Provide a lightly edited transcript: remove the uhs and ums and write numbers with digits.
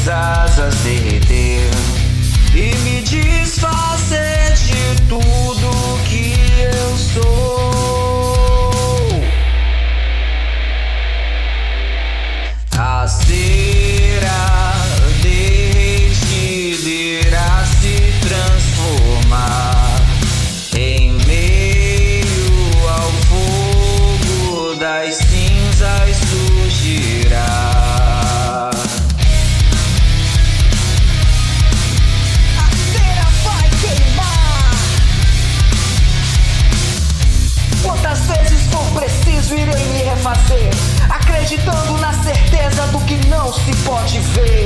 minhas asas derreter e me desfazer de tudo que eu sou. A cera derretida irá se transformar em meio ao fogo das cinzas surgirá. Quantas vezes for preciso irei me refazer, acreditando na certeza do que não se pode ver.